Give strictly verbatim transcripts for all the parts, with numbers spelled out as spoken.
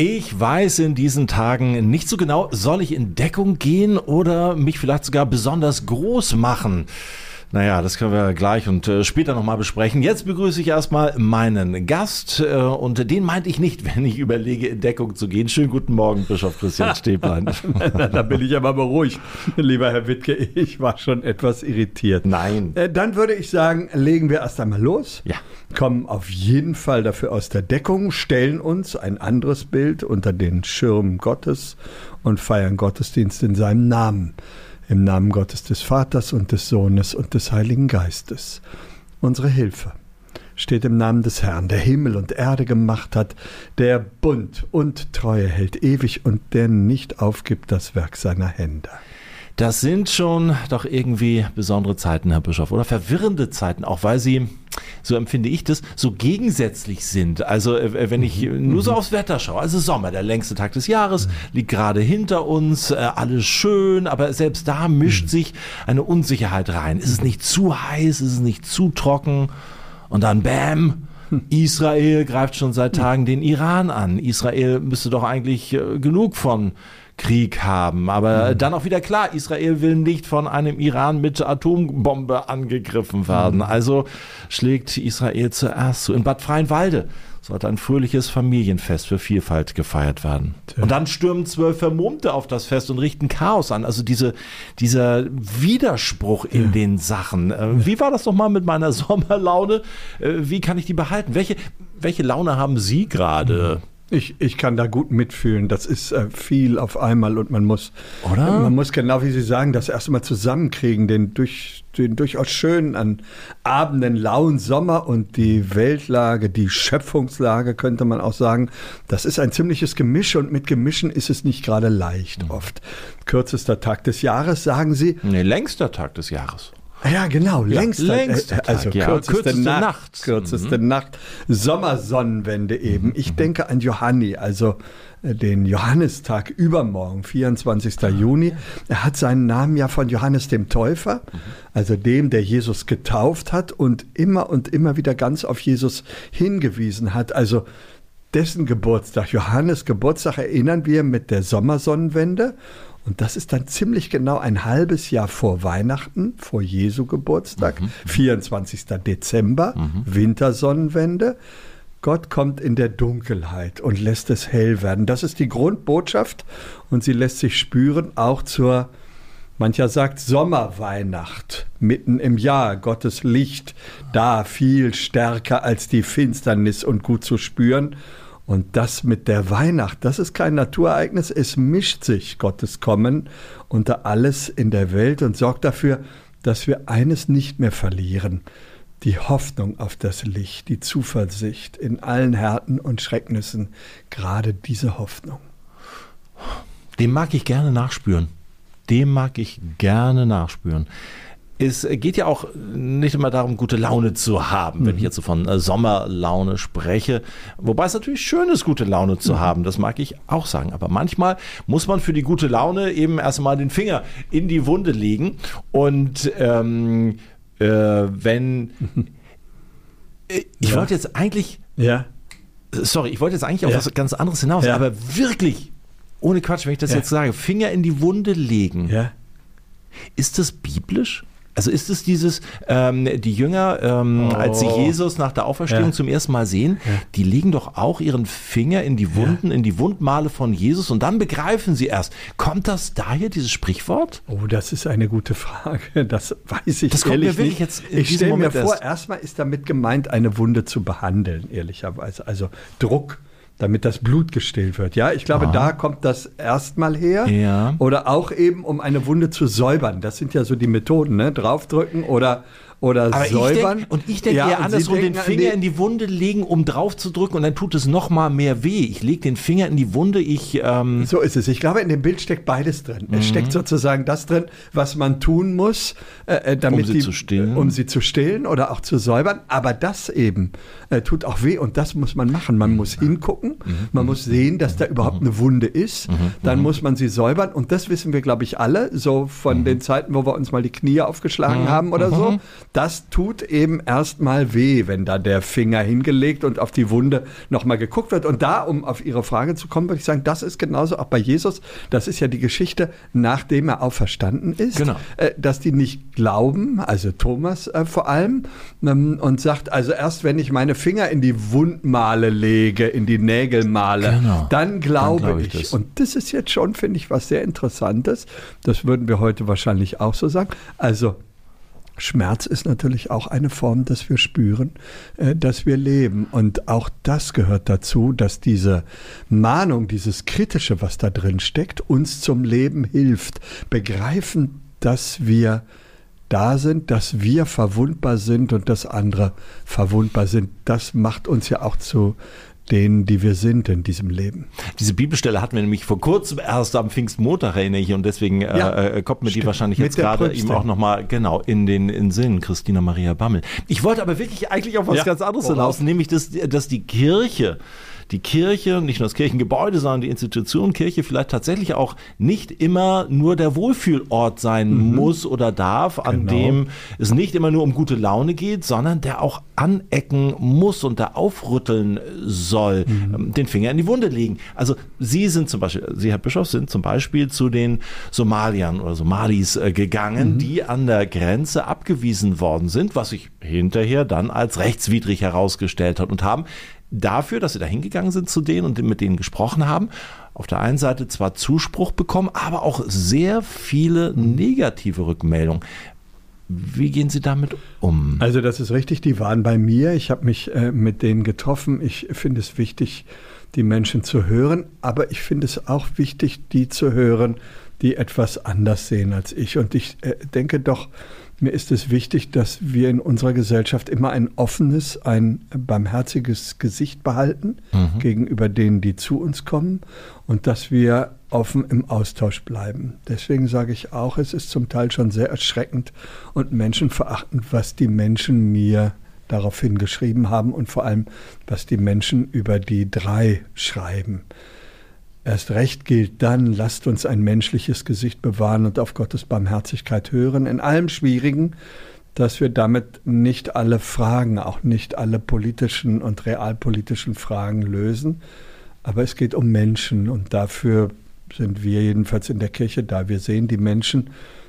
Ich weiß in diesen Tagen nicht so genau, soll ich in Deckung gehen oder mich vielleicht sogar besonders groß machen? Naja, das können wir gleich und äh, später nochmal besprechen. Jetzt begrüße ich erstmal meinen Gast äh, und den meinte ich nicht, wenn ich überlege, in Deckung zu gehen. Schönen guten Morgen, Bischof Christian Stäblein. Da bin ich aber beruhigt, lieber Herr Wittke. Ich war schon etwas irritiert. Nein. Äh, dann würde ich sagen, legen wir erst einmal los. Ja. Kommen auf jeden Fall dafür aus der Deckung, stellen uns ein anderes Bild unter den Schirm Gottes und feiern Gottesdienst in seinem Namen. Im Namen Gottes des Vaters und des Sohnes und des Heiligen Geistes. Unsere Hilfe steht im Namen des Herrn, der Himmel und Erde gemacht hat, der Bund und Treue hält ewig und der nicht aufgibt das Werk seiner Hände. Das sind schon doch irgendwie besondere Zeiten, Herr Bischof, oder verwirrende Zeiten, auch weil sie, so empfinde ich das, so gegensätzlich sind. Also wenn ich nur so aufs Wetter schaue, also Sommer, der längste Tag des Jahres, liegt gerade hinter uns, alles schön, aber selbst da mischt sich eine Unsicherheit rein. Ist es nicht zu heiß, ist es nicht zu trocken? Und dann bam, Israel greift schon seit Tagen den Iran an. Israel müsste doch eigentlich genug von Krieg haben, aber mhm. dann auch wieder klar, Israel will nicht von einem Iran mit Atombombe angegriffen werden. Mhm. Also schlägt Israel zuerst zu. In Bad Freienwalde sollte ein fröhliches Familienfest für Vielfalt gefeiert werden. Tja. Und dann stürmen zwölf Vermummte auf das Fest und richten Chaos an. Also diese, dieser Widerspruch in ja. den Sachen. Äh, wie war das nochmal mit meiner Sommerlaune? Äh, wie kann ich die behalten? Welche, welche Laune haben Sie gerade? Mhm. Ich, ich kann da gut mitfühlen. Das ist äh, viel auf einmal und man muss, Oder? man muss genau wie Sie sagen, das erst mal zusammenkriegen, den, durch, den durchaus schönen an Abenden lauen Sommer und die Weltlage, die Schöpfungslage könnte man auch sagen. Das ist ein ziemliches Gemisch und mit Gemischen ist es nicht gerade leicht mhm. oft. Kürzester Tag des Jahres, sagen Sie? Nee, längster Tag des Jahres. Ja, genau, ja, längster, längster Tag, also ja, kürzeste, kürzeste Nacht, Nacht. Kürzeste mhm. Nacht, Sommersonnenwende eben. Ich mhm. denke an Johanni, also den Johannistag übermorgen, vierundzwanzigster Juni. Er hat seinen Namen ja von Johannes dem Täufer, mhm. also dem, der Jesus getauft hat und immer und immer wieder ganz auf Jesus hingewiesen hat. Also dessen Geburtstag, Johannes Geburtstag, erinnern wir mit der Sommersonnenwende. Und das ist dann ziemlich genau ein halbes Jahr vor Weihnachten, vor Jesu Geburtstag, mhm. vierundzwanzigster Dezember, mhm. Wintersonnenwende. Gott kommt in der Dunkelheit und lässt es hell werden. Das ist die Grundbotschaft und sie lässt sich spüren auch zur, mancher sagt, Sommerweihnacht, mitten im Jahr. Gottes Licht da viel stärker als die Finsternis und gut zu spüren. Und das mit der Weihnacht, das ist kein Naturereignis, es mischt sich Gottes Kommen unter alles in der Welt und sorgt dafür, dass wir eines nicht mehr verlieren, die Hoffnung auf das Licht, die Zuversicht in allen Härten und Schrecknissen, gerade diese Hoffnung. Dem mag ich gerne nachspüren, dem mag ich gerne nachspüren. Es geht ja auch nicht immer darum, gute Laune zu haben, wenn ich jetzt so von Sommerlaune spreche. Wobei es natürlich schön ist, gute Laune zu haben, das mag ich auch sagen. Aber manchmal muss man für die gute Laune eben erst einmal den Finger in die Wunde legen. Und ähm, äh, wenn... Ich ja. wollte jetzt eigentlich... Ja. Sorry, ich wollte jetzt eigentlich auf ja. was ganz anderes hinaus, ja. aber wirklich, ohne Quatsch, wenn ich das ja. jetzt sage, Finger in die Wunde legen. Ja. Ist das biblisch? Also ist es dieses, ähm, die Jünger, ähm, oh. als sie Jesus nach der Auferstehung ja. zum ersten Mal sehen, ja. die legen doch auch ihren Finger in die Wunden, ja. in die Wundmale von Jesus und dann begreifen sie erst. Kommt das daher, dieses Sprichwort? Oh, das ist eine gute Frage. Das weiß ich das kommt ehrlich mir nicht. Jetzt ich stelle mir vor, erst. erstmal ist damit gemeint, eine Wunde zu behandeln, ehrlicherweise. Also Druck, damit das Blut gestillt wird. Ja, ich glaube, ah. da kommt das erstmal her. Ja. Oder auch eben, um eine Wunde zu säubern. Das sind ja so die Methoden, ne? Draufdrücken oder oder Aber säubern. Ich denk, und ich denke ja, eher andersrum, den Finger die in die Wunde legen, um drauf zu drücken und dann tut es noch mal mehr weh. Ich lege den Finger in die Wunde, ich... Ähm so ist es. Ich glaube, in dem Bild steckt beides drin. Mhm. Es steckt sozusagen das drin, was man tun muss, äh, damit um sie die, zu stillen. um sie zu stillen oder auch zu säubern. Aber das eben äh, tut auch weh und das muss man machen. Man muss hingucken, mhm. man muss sehen, dass da überhaupt eine Wunde ist. Mhm. Dann mhm. muss man sie säubern und das wissen wir, glaube ich, alle, so von mhm. den Zeiten, wo wir uns mal die Knie aufgeschlagen mhm. haben oder mhm. so. das tut eben erstmal weh, wenn da der Finger hingelegt und auf die Wunde nochmal geguckt wird. Und da, um auf Ihre Frage zu kommen, würde ich sagen, das ist genauso auch bei Jesus. Das ist ja die Geschichte, nachdem er auferstanden ist, genau. äh, dass die nicht glauben, also Thomas äh, vor allem, ähm, und sagt, also erst wenn ich meine Finger in die Wundmale lege, in die Nägelmale, genau. dann glaube dann glaub ich. ich. Das. Und das ist jetzt schon, finde ich, was sehr Interessantes. Das würden wir heute wahrscheinlich auch so sagen. Also Schmerz ist natürlich auch eine Form, dass wir spüren, äh, dass wir leben. Und auch das gehört dazu, dass diese Mahnung, dieses Kritische, was da drin steckt, uns zum Leben hilft. Begreifen, dass wir da sind, dass wir verwundbar sind und dass andere verwundbar sind. Das macht uns ja auch zu denen, die wir sind in diesem Leben. Diese Bibelstelle hatten wir nämlich vor kurzem erst am Pfingstmontag, erinnere ich, und deswegen ja, äh, kommt mir stimmt. die wahrscheinlich jetzt gerade eben auch nochmal genau in den in Sinn, Christina Maria Bammel. Ich wollte aber wirklich eigentlich auf was ja, ganz anderes hinaus, nämlich, dass, dass die Kirche die Kirche, nicht nur das Kirchengebäude, sondern die Institution Kirche vielleicht tatsächlich auch nicht immer nur der Wohlfühlort sein mhm. muss oder darf, an genau. dem es nicht immer nur um gute Laune geht, sondern der auch anecken muss und da aufrütteln soll, mhm. den Finger in die Wunde legen. Also Sie sind zum Beispiel, Sie, Herr Bischof, sind zum Beispiel zu den Somaliern oder Somalis äh, gegangen, mhm. die an der Grenze abgewiesen worden sind, was sich hinterher dann als rechtswidrig herausgestellt hat, und haben dafür, dass sie da hingegangen sind zu denen und mit denen gesprochen haben, auf der einen Seite zwar Zuspruch bekommen, aber auch sehr viele negative Rückmeldungen. Wie gehen Sie damit um? Also das ist richtig, die waren bei mir. Ich habe mich äh, mit denen getroffen. Ich finde es wichtig, die Menschen zu hören, aber ich finde es auch wichtig, die zu hören, die etwas anders sehen als ich. Und ich äh, denke doch, mir ist es wichtig, dass wir in unserer Gesellschaft immer ein offenes, ein barmherziges Gesicht behalten mhm. gegenüber denen, die zu uns kommen, und dass wir offen im Austausch bleiben. Deswegen sage ich auch, es ist zum Teil schon sehr erschreckend und menschenverachtend, was die Menschen mir daraufhin geschrieben haben und vor allem, was die Menschen über die drei schreiben. Erst recht gilt dann, lasst uns ein menschliches Gesicht bewahren und auf Gottes Barmherzigkeit hören, in allem Schwierigen, dass wir damit nicht alle Fragen, auch nicht alle politischen und realpolitischen Fragen lösen. Aber es geht um Menschen, und dafür sind wir jedenfalls in der Kirche da. Wir sehen die Menschen,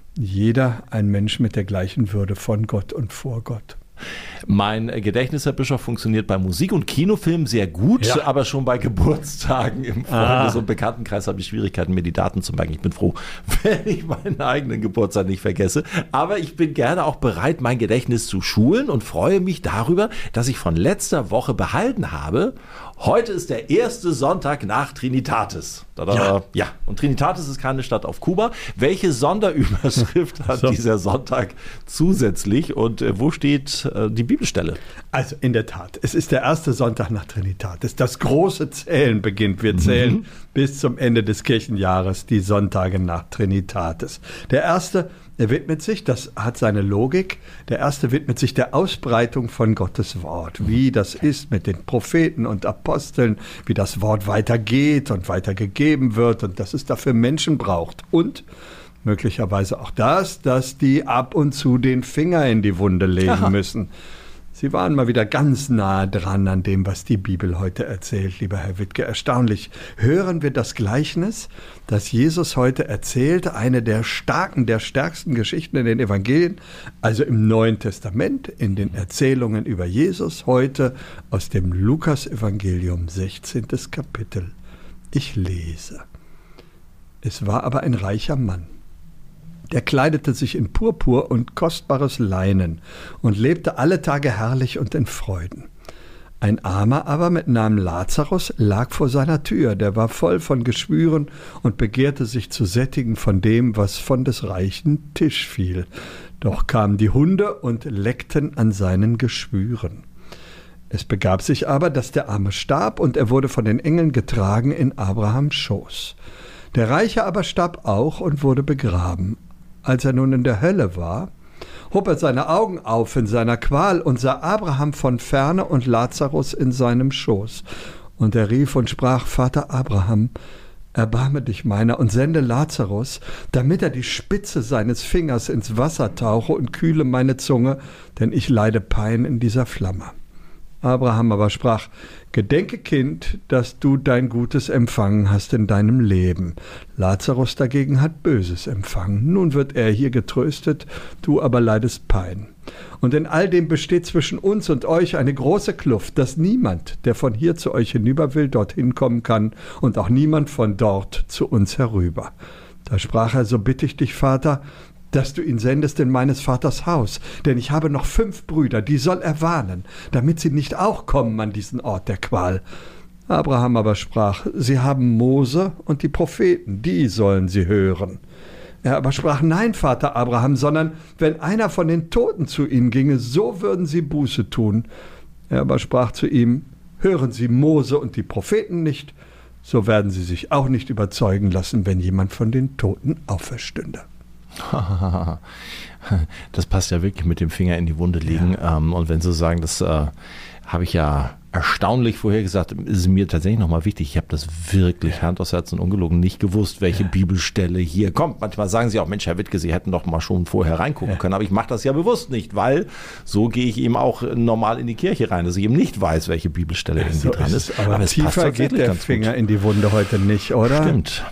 jeder ein Mensch mit der gleichen Würde von Gott und vor Gott. Mein Gedächtnis, Herr Bischof, funktioniert bei Musik- und Kinofilmen sehr gut, ja. aber schon bei Geburtstagen im Freundes- und Bekanntenkreis habe ich Schwierigkeiten, mir die Daten zu merken. Ich bin froh, wenn ich meinen eigenen Geburtstag nicht vergesse. Aber ich bin gerne auch bereit, mein Gedächtnis zu schulen, und freue mich darüber, dass ich von letzter Woche behalten habe: Heute ist der erste Sonntag nach Trinitatis. Ja. ja, und Trinitatis ist keine Stadt auf Kuba. Welche Sonderüberschrift hat so. dieser Sonntag zusätzlich, und äh, wo steht äh, die Bibelstelle? Also in der Tat, es ist der erste Sonntag nach Trinitatis. Das große Zählen beginnt. Wir zählen mhm. bis zum Ende des Kirchenjahres die Sonntage nach Trinitatis. Der erste, der widmet sich, das hat seine Logik, der erste widmet sich der Ausbreitung von Gottes Wort, wie das ist mit den Propheten und Aposteln, wie das Wort weitergeht und weitergegeben wird und dass es dafür Menschen braucht. Und möglicherweise auch das, dass die ab und zu den Finger in die Wunde legen Aha. müssen. Sie waren mal wieder ganz nah dran an dem, was die Bibel heute erzählt, lieber Herr Wittke. Erstaunlich. Hören wir das Gleichnis, das Jesus heute erzählt, eine der starken, der stärksten Geschichten in den Evangelien, also im Neuen Testament, in den Erzählungen über Jesus, heute aus dem Lukas-Evangelium, sechzehntes Kapitel. Ich lese. Es war aber ein reicher Mann. Der kleidete sich in Purpur und kostbares Leinen und lebte alle Tage herrlich und in Freuden. Ein Armer aber mit Namen Lazarus lag vor seiner Tür, der war voll von Geschwüren und begehrte sich zu sättigen von dem, was von des Reichen Tisch fiel. Doch kamen die Hunde und leckten an seinen Geschwüren. Es begab sich aber, dass der Arme starb, und er wurde von den Engeln getragen in Abrahams Schoß. Der Reiche aber starb auch und wurde begraben. Als er nun in der Hölle war, hob er seine Augen auf in seiner Qual und sah Abraham von ferne und Lazarus in seinem Schoß. Und er rief und sprach: Vater Abraham, erbarme dich meiner und sende Lazarus, damit er die Spitze seines Fingers ins Wasser tauche und kühle meine Zunge, denn ich leide Pein in dieser Flamme. Abraham aber sprach, gedenke, Kind, dass du dein Gutes empfangen hast in deinem Leben. Lazarus dagegen hat Böses empfangen. Nun wird er hier getröstet, du aber leidest Pein. Und in all dem besteht zwischen uns und euch eine große Kluft, dass niemand, der von hier zu euch hinüber will, dorthin kommen kann und auch niemand von dort zu uns herüber. Da sprach er, so bitte ich dich, Vater, dass du ihn sendest in meines Vaters Haus, denn ich habe noch fünf Brüder, die soll er warnen, damit sie nicht auch kommen an diesen Ort der Qual. Abraham aber sprach, sie haben Mose und die Propheten, die sollen sie hören. Er aber sprach, nein, Vater Abraham, sondern wenn einer von den Toten zu ihnen ginge, so würden sie Buße tun. Er aber sprach zu ihm, hören Sie Mose und die Propheten nicht, so werden sie sich auch nicht überzeugen lassen, wenn jemand von den Toten auferstünde. Das passt ja wirklich mit dem Finger in die Wunde legen. Ja. Und wenn Sie sagen, das äh, habe ich ja erstaunlich vorher gesagt, ist es mir tatsächlich nochmal wichtig. Ich habe das wirklich ja. Hand aufs Herz und ungelogen nicht gewusst, welche ja. Bibelstelle hier kommt. Manchmal sagen Sie auch, Mensch, Herr Wittke, Sie hätten doch mal schon vorher reingucken ja. können, aber ich mache das ja bewusst nicht, weil so gehe ich eben auch normal in die Kirche rein, dass ich eben nicht weiß, welche Bibelstelle ja, irgendwie so dran ist. ist. Aber, aber es tiefer passt geht der Finger gut in die Wunde heute nicht, oder? Stimmt.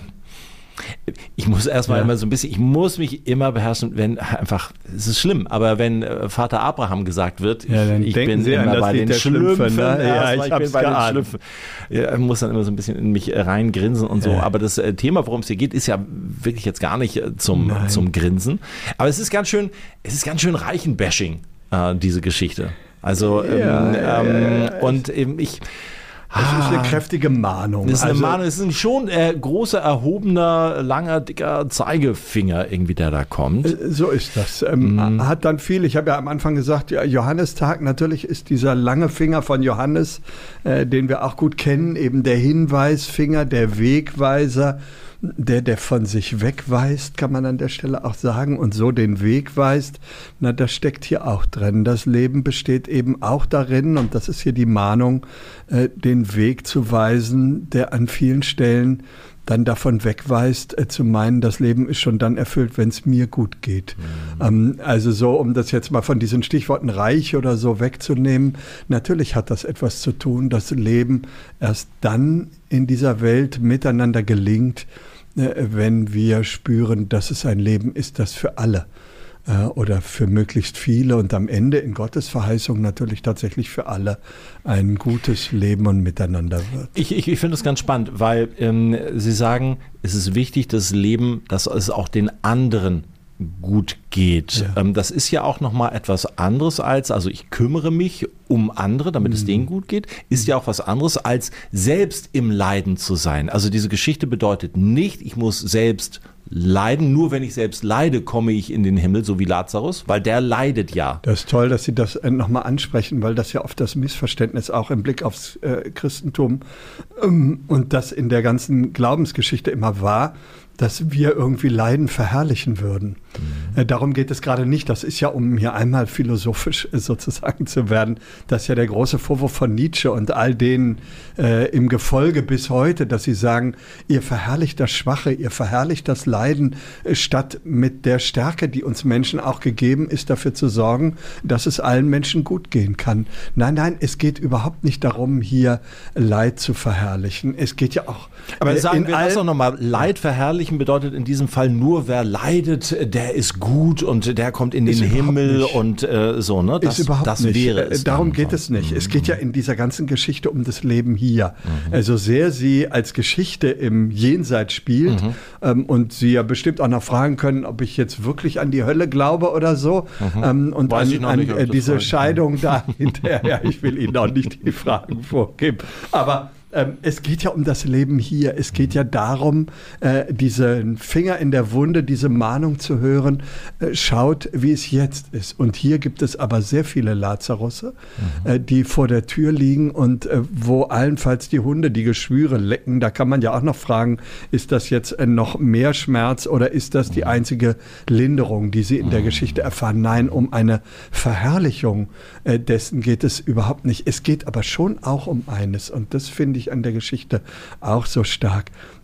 Ich muss erstmal ja. immer so ein bisschen, ich muss mich immer beherrschen, wenn einfach, es ist schlimm, aber wenn Vater Abraham gesagt wird, ja, ich, ich bin Sie immer an, bei den Schlümpfen, ne? ja, ich, ich bin bei den Schlümpfen. Ja, muss dann immer so ein bisschen in mich reingrinsen und so, ja. aber das Thema, worum es hier geht, ist ja wirklich jetzt gar nicht zum, zum Grinsen, aber es ist ganz schön, es ist ganz schön Reichenbashing, äh, diese Geschichte. Also, ja, ähm, ja, ähm, ja, ja. und eben ich, Das ah, ist eine kräftige Mahnung. Das ist eine also, Mahnung, das ist ein schon äh, großer, erhobener, langer, dicker Zeigefinger irgendwie, der da kommt. So ist das. Ähm, mm. Hat dann viel, ich habe ja am Anfang gesagt, ja, Johannistag, natürlich ist dieser lange Finger von Johannes, äh, den wir auch gut kennen, eben der Hinweisfinger, der Wegweiser, der, der von sich wegweist, kann man an der Stelle auch sagen, und so den Weg weist, na, das steckt hier auch drin. Das Leben besteht eben auch darin, und das ist hier die Mahnung, äh, den Weg zu weisen, der an vielen Stellen dann davon wegweist, äh, zu meinen, das Leben ist schon dann erfüllt, wenn es mir gut geht. Mhm. Ähm, also so, um das jetzt mal von diesen Stichworten reich oder so wegzunehmen, natürlich hat das etwas zu tun, das Leben erst dann in dieser Welt miteinander gelingt, äh, wenn wir spüren, dass es ein Leben ist, das für alle äh, oder für möglichst viele und am Ende in Gottes Verheißung natürlich tatsächlich für alle ein gutes Leben und Miteinander wird. Ich, ich, ich finde das ganz spannend, weil ähm, Sie sagen, es ist wichtig, das Leben, dass es auch den anderen gut geht. Ja. Ähm, das ist ja auch nochmal etwas anderes als, also ich kümmere mich um andere, damit mhm. es denen gut geht, ist ja auch was anderes als selbst im Leiden zu sein. Also diese Geschichte bedeutet nicht, ich muss selbst leiden, nur wenn ich selbst leide, komme ich in den Himmel, so wie Lazarus, weil der leidet ja. Das ist toll, dass Sie das nochmal ansprechen, weil das ja oft das Missverständnis auch im Blick aufs äh, Christentum ähm, und das in der ganzen Glaubensgeschichte immer war, dass wir irgendwie Leiden verherrlichen würden. Mhm. Äh, darum geht es gerade nicht. Das ist ja, um hier einmal philosophisch äh, sozusagen zu werden, das ist ja der große Vorwurf von Nietzsche und all denen äh, im Gefolge bis heute, dass sie sagen, ihr verherrlicht das Schwache, ihr verherrlicht das Leiden, äh, statt mit der Stärke, die uns Menschen auch gegeben ist, dafür zu sorgen, dass es allen Menschen gut gehen kann. Nein, nein, es geht überhaupt nicht darum, hier Leid zu verherrlichen. Es geht ja auch... Aber äh, sagen wir das doch nochmal, Leid verherrlichen bedeutet in diesem Fall nur, wer leidet, der ist gut und der kommt in den Himmel und äh, so, ne? Das, ist überhaupt das nicht. wäre es. Darum geht es nicht. Mhm. Es geht ja in dieser ganzen Geschichte um das Leben hier. Mhm. Also sehr sie als Geschichte im Jenseits spielt mhm. ähm, und Sie ja bestimmt auch noch fragen können, ob ich jetzt wirklich an die Hölle glaube oder so mhm. ähm, und Weiß an, an nicht, äh, diese Scheidung da hinterher. Ja, ich will Ihnen auch nicht die Fragen vorgeben. Aber Ähm, es geht ja um das Leben hier. Es geht ja darum, äh, diesen Finger in der Wunde, diese Mahnung zu hören. Äh, schaut, wie es jetzt ist. Und hier gibt es aber sehr viele Lazarusse, mhm. äh, die vor der Tür liegen und äh, wo allenfalls die Hunde die Geschwüre lecken. Da kann man ja auch noch fragen, ist das jetzt äh, noch mehr Schmerz oder ist das die einzige Linderung, die Sie in der Geschichte erfahren? Nein, um eine Verherrlichung äh, dessen geht es überhaupt nicht. Es geht aber schon auch um eines und das finde ich an der Geschichte auch so stark.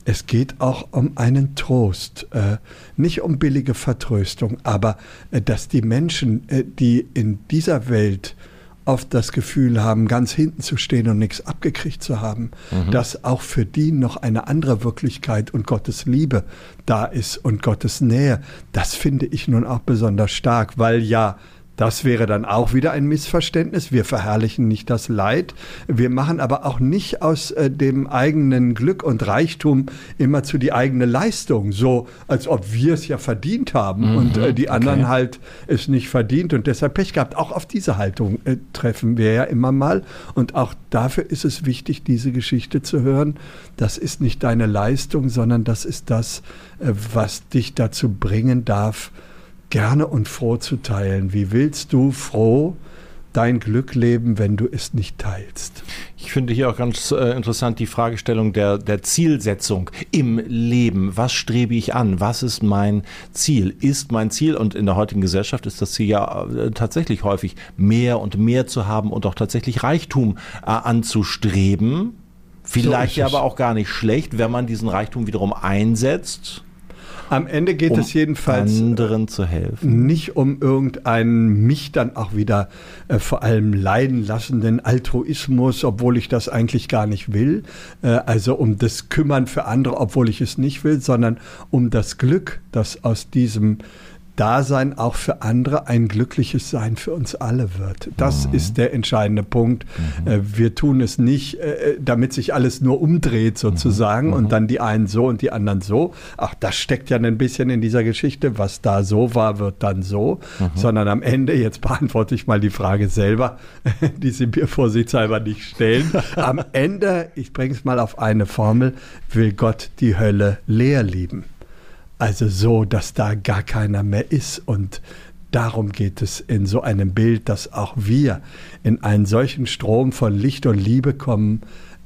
es geht auch um einen Trost, äh, nicht um billige Vertröstung, aber äh, dass die Menschen, äh, die in dieser Welt oft das Gefühl haben, ganz hinten zu stehen und nichts abgekriegt zu haben, mhm. dass auch für die noch eine andere Wirklichkeit und Gottes Liebe da ist und Gottes Nähe. Das finde ich nun auch besonders stark, weil ja, das wäre dann auch wieder ein Missverständnis. Wir verherrlichen nicht das Leid. Wir machen aber auch nicht aus äh, dem eigenen Glück und Reichtum immer zu die eigene Leistung, so als ob wir es ja verdient haben mhm, und äh, die anderen okay. halt es nicht verdient und deshalb Pech gehabt. Auch auf diese Haltung äh, treffen wir ja immer mal und auch dafür ist es wichtig, diese Geschichte zu hören. Das ist nicht deine Leistung, sondern das ist das, äh, was dich dazu bringen darf, gerne und froh zu teilen. Wie willst du froh dein Glück leben, wenn du es nicht teilst? Ich finde hier auch ganz äh, interessant die Fragestellung der, der Zielsetzung im Leben. Was strebe ich an? Was ist mein Ziel? Ist mein Ziel, und in der heutigen Gesellschaft ist das Ziel ja äh, tatsächlich häufig, mehr und mehr zu haben und auch tatsächlich Reichtum äh, anzustreben. Vielleicht so ja aber auch gar nicht schlecht, wenn man diesen Reichtum wiederum einsetzt. Am Ende geht um es jedenfalls anderen zu helfen. Nicht um irgendeinen mich dann auch wieder äh, vor allem leiden lassenden Altruismus, obwohl ich das eigentlich gar nicht will. Äh, also um das Kümmern für andere, obwohl ich es nicht will, sondern um das Glück, das aus diesem Dasein auch für andere ein glückliches Sein für uns alle wird. Das mhm. ist der entscheidende Punkt. Mhm. Wir tun es nicht, damit sich alles nur umdreht sozusagen mhm. und dann die einen so und die anderen so. Ach, das steckt ja ein bisschen in dieser Geschichte. Was da so war, wird dann so. Mhm. Sondern am Ende, jetzt beantworte ich mal die Frage selber, die Sie mir vorsichtshalber nicht stellen. Am Ende, ich bringe es mal auf eine Formel, will Gott die Hölle leer lieben. Also so, dass da gar keiner mehr ist und darum geht es in so einem Bild, dass auch wir in einen solchen Strom von Licht und Liebe kommen,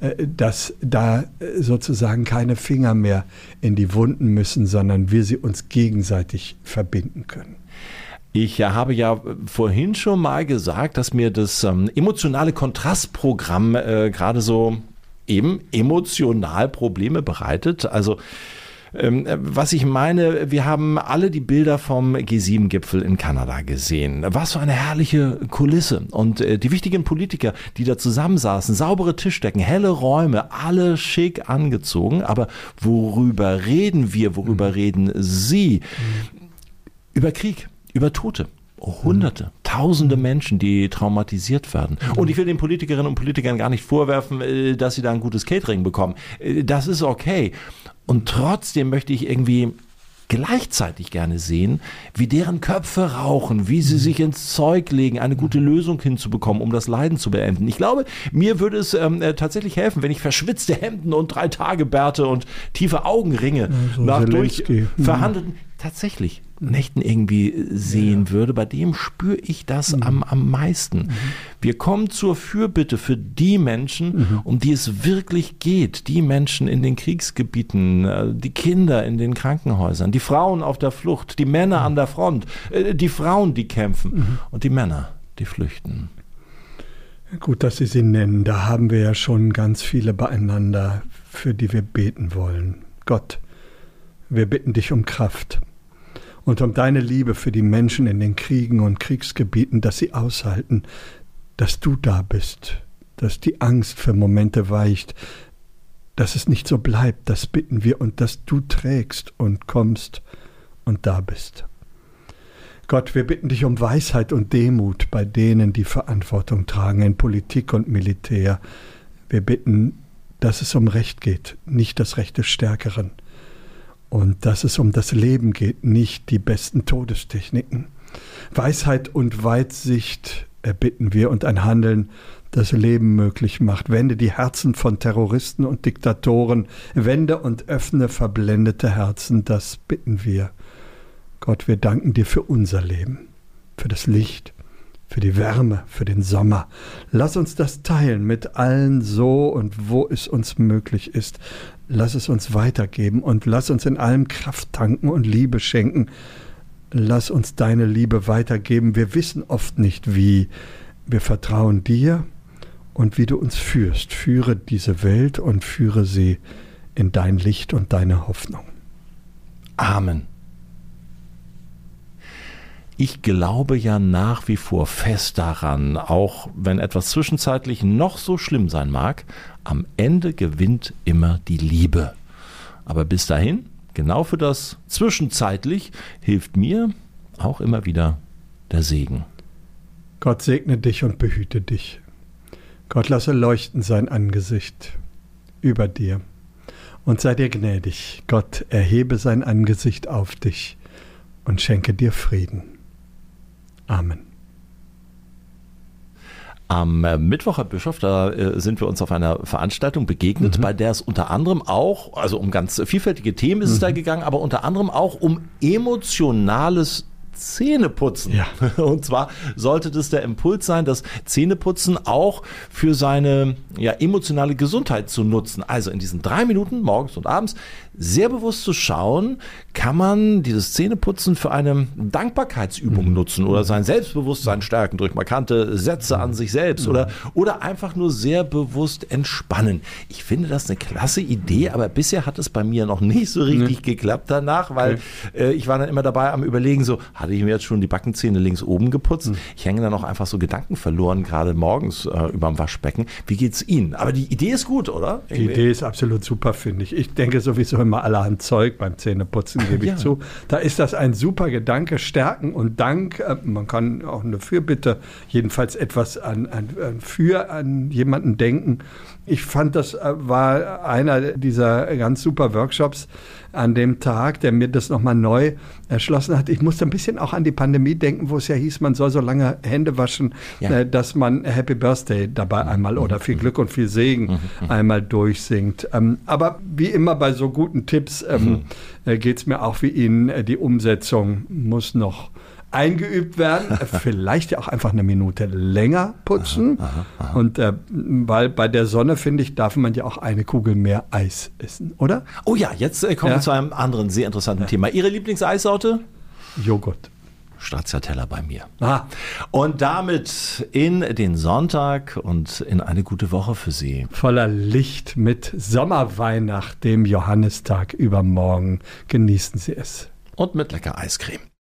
dass da sozusagen keine Finger mehr in die Wunden müssen, sondern wir sie uns gegenseitig verbinden können. Ich habe ja vorhin schon mal gesagt, dass mir das ähm, emotionale Kontrastprogramm äh, gerade so eben emotional Probleme bereitet. Also was ich meine, wir haben alle die Bilder vom G sieben Gipfel in Kanada gesehen. Was für eine herrliche Kulisse. Und die wichtigen Politiker, die da zusammensaßen, saubere Tischdecken, helle Räume, alle schick angezogen. Aber worüber reden wir, worüber reden Sie? Über Krieg, über Tote. Hunderte, tausende Menschen, die traumatisiert werden. Und ich will den Politikerinnen und Politikern gar nicht vorwerfen, dass sie da ein gutes Catering bekommen. Das ist okay. Und trotzdem möchte ich irgendwie gleichzeitig gerne sehen, wie deren Köpfe rauchen, wie sie sich ins Zeug legen, eine gute Lösung hinzubekommen, um das Leiden zu beenden. Ich glaube, mir würde es ähm, tatsächlich helfen, wenn ich verschwitzte Hemden und drei Tage Bärte und tiefe Augenringe ja, so nach durch verhandelten, tatsächlich Nächten irgendwie sehen ja. würde. Bei dem spüre ich das mhm. am, am meisten. Mhm. Wir kommen zur Fürbitte für die Menschen, mhm. um die es wirklich geht. Die Menschen in den Kriegsgebieten, die Kinder in den Krankenhäusern, die Frauen auf der Flucht, die Männer mhm. an der Front, die Frauen, die kämpfen mhm. und die Männer, die flüchten. Gut, dass Sie sie nennen. Da haben wir ja schon ganz viele beieinander, für die wir beten wollen. Gott, wir bitten dich um Kraft. Und um deine Liebe für die Menschen in den Kriegen und Kriegsgebieten, dass sie aushalten, dass du da bist, dass die Angst für Momente weicht, dass es nicht so bleibt, das bitten wir und dass du trägst und kommst und da bist. Gott, wir bitten dich um Weisheit und Demut bei denen, die Verantwortung tragen in Politik und Militär. Wir bitten, dass es um Recht geht, nicht das Recht des Stärkeren. Und dass es um das Leben geht, nicht die besten Todestechniken. Weisheit und Weitsicht erbitten wir und ein Handeln, das Leben möglich macht. Wende die Herzen von Terroristen und Diktatoren, wende und öffne verblendete Herzen, das bitten wir. Gott, wir danken dir für unser Leben, für das Licht, für die Wärme, für den Sommer. Lass uns das teilen mit allen so und wo es uns möglich ist. Lass es uns weitergeben und lass uns in allem Kraft tanken und Liebe schenken. Lass uns deine Liebe weitergeben. Wir wissen oft nicht, wie. Wir vertrauen dir und wie du uns führst. Führe diese Welt und führe sie in dein Licht und deine Hoffnung. Amen. Ich glaube ja nach wie vor fest daran, auch wenn etwas zwischenzeitlich noch so schlimm sein mag, am Ende gewinnt immer die Liebe. Aber bis dahin, genau für das zwischenzeitlich, hilft mir auch immer wieder der Segen. Gott segne dich und behüte dich. Gott lasse leuchten sein Angesicht über dir und sei dir gnädig. Gott erhebe sein Angesicht auf dich und schenke dir Frieden. Amen. Am Mittwoch, Herr Bischof, da äh, sind wir uns auf einer Veranstaltung begegnet, mhm. bei der es unter anderem auch, also um ganz vielfältige Themen ist mhm. es da gegangen, aber unter anderem auch um emotionales Zähneputzen. Ja. Und zwar sollte das der Impuls sein, das Zähneputzen auch für seine ja, emotionale Gesundheit zu nutzen. Also in diesen drei Minuten morgens und abends sehr bewusst zu schauen, kann man dieses Zähneputzen für eine Dankbarkeitsübung mhm. nutzen oder sein Selbstbewusstsein stärken durch markante Sätze an sich selbst mhm. oder, oder einfach nur sehr bewusst entspannen. Ich finde das eine klasse Idee, aber bisher hat es bei mir noch nicht so richtig mhm. geklappt danach, weil okay. äh, ich war dann immer dabei am Überlegen, so hatte ich mir jetzt schon die Backenzähne links oben geputzt. Mhm. Ich hänge dann auch einfach so Gedanken verloren, gerade morgens äh, überm Waschbecken. Wie geht's Ihnen? Aber die Idee ist gut, oder? Die Idee ist absolut super, finde ich. Ich denke sowieso immer allerhand Zeug beim Zähneputzen, gebe ich ja. zu. Da ist das ein super Gedanke, Stärken und Dank. Man kann auch eine Fürbitte, jedenfalls etwas an, an, an für an jemanden denken. Ich fand, das war einer dieser ganz super Workshops an dem Tag, der mir das nochmal neu erschlossen hat. Ich musste ein bisschen auch an die Pandemie denken, wo es ja hieß, man soll so lange Hände waschen, ja. dass man Happy Birthday dabei einmal oder viel Glück und viel Segen einmal durchsingt. Aber wie immer bei so guten Tipps ähm, mhm. geht es mir auch wie Ihnen. Die Umsetzung muss noch eingeübt werden, vielleicht ja auch einfach eine Minute länger putzen. Aha, aha, aha. Und äh, weil bei der Sonne, finde ich, darf man ja auch eine Kugel mehr Eis essen, oder? Oh ja, jetzt äh, kommen ja. wir zu einem anderen sehr interessanten ja. Thema. Ihre Lieblingseissorte? Joghurt. Stracciatella bei mir. Ah. Und damit in den Sonntag und in eine gute Woche für Sie. Voller Licht mit Sommerweihnacht, dem Johannistag übermorgen. Genießen Sie es. Und mit lecker Eiscreme.